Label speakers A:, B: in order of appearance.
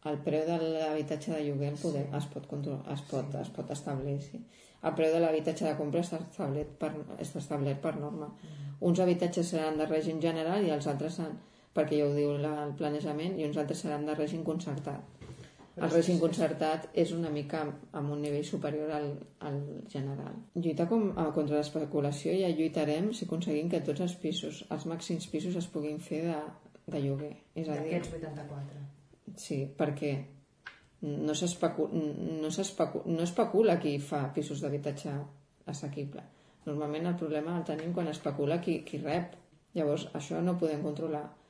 A: el preu de l'habitatge de lloguer es pot establir, sí. El preu de l'habitatge de compra està establert per norma. Uns habitatges seran de règim general i els altres perquè ja ho diu el planejament, i uns altres seran de règim concertat. El règim concertat és una mica amb un nivell superior al general. Lluitar contra l'especulació ja lluitarem si aconseguim que tots els pisos, els màxims pisos, es puguin fer de lloguer.
B: D'aquests 84.
A: Sí, perquè no especula qui fa pisos d'habitatge assequible. Normalment el problema el tenim quan especula qui rep. Llavors això no ho podem controlar.